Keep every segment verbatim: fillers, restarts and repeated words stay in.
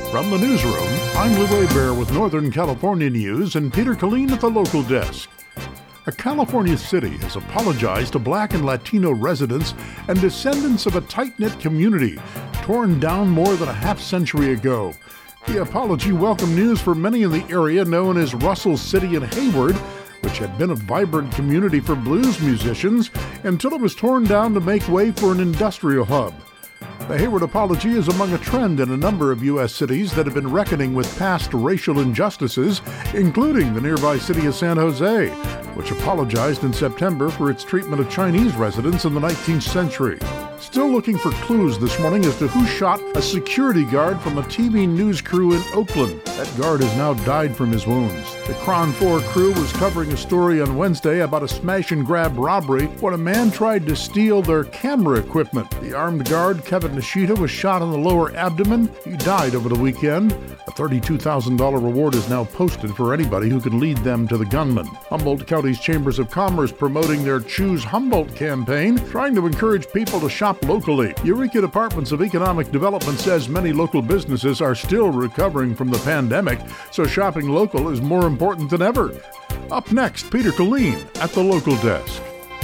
From the newsroom, I'm Lou Bear with Northern California News and Peter Killeen at the local desk. A California city has apologized to Black and Latino residents and descendants of a tight-knit community torn down more than a half century ago. The apology welcomed news for many in the area known as Russell City and Hayward, which had been a vibrant community for blues musicians until it was torn down to make way for an industrial hub. The Hayward apology is among a trend in a number of U S cities that have been reckoning with past racial injustices, including the nearby city of San Jose, which apologized in September for its treatment of Chinese residents in the nineteenth century. Still looking for clues this morning as to who shot a security guard from a T V news crew in Oakland. That guard has now died from his wounds. The Kron four crew was covering a story on Wednesday about a smash-and-grab robbery when a man tried to steal their camera equipment. The armed guard, Kevin Nishita, was shot in the lower abdomen. He died over the weekend. A thirty-two thousand dollars reward is now posted for anybody who can lead them to the gunman. Humboldt County's Chambers of Commerce promoting their Choose Humboldt campaign, trying to encourage people to shop locally. Eureka Departments of Economic Development says many local businesses are still recovering from the pandemic, so shopping local is more important than ever. Up next, Peter Killeen at the local desk.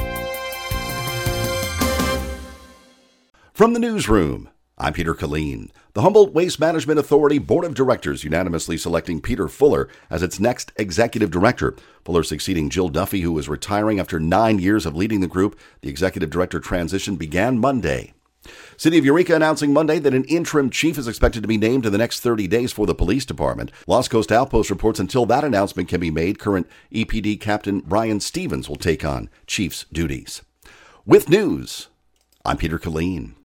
From the newsroom, I'm Peter Killeen. The Humboldt Waste Management Authority Board of Directors unanimously selecting Peter Fuller as its next executive director. Fuller succeeding Jill Duffy, who is retiring after nine years of leading the group. The executive director transition began Monday. City of Eureka announcing Monday that an interim chief is expected to be named in the next thirty days for the police department. Lost Coast Outpost reports until that announcement can be made, current E P D Captain Brian Stevens will take on chief's duties. With news, I'm Peter Killeen.